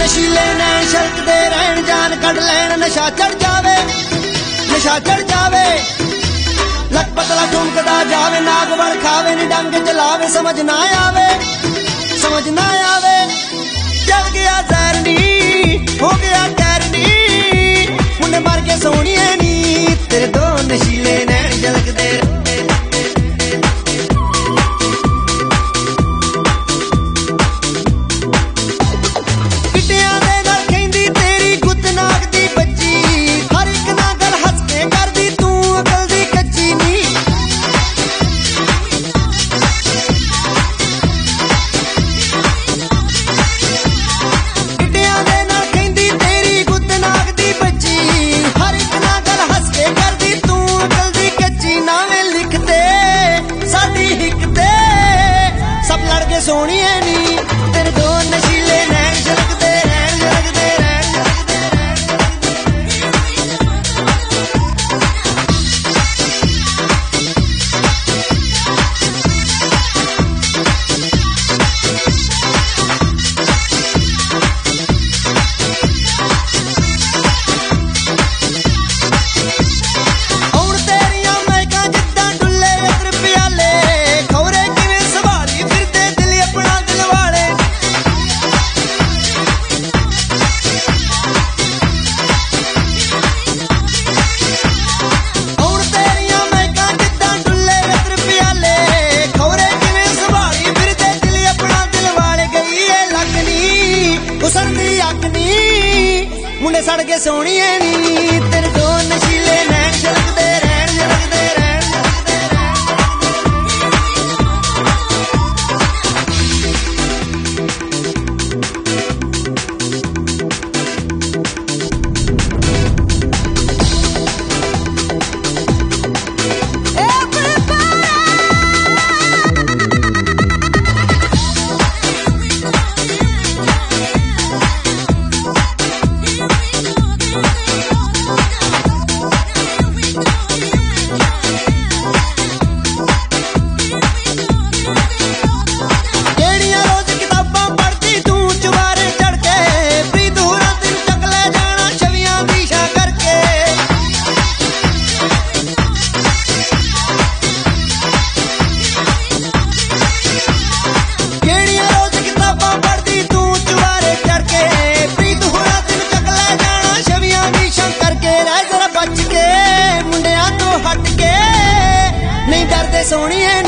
नशीले नैन छलकदे रहन जान कढ लैन नशा चढ़ जावे लक पतला ठुमकदा जावे नाग वल खावे नी डंग चलावे समझ ना आवे चल गया जहर नी हो गया कैर नी मुंडे मर के सोनिए नी तेरे दो नशीले नैन झलकदे सोनिए नी तेरे दो नशीले नैन झलकदे मुंडे सड़ के सोनिए नी तेरे दो नशीले नैन झलकदे सोनिए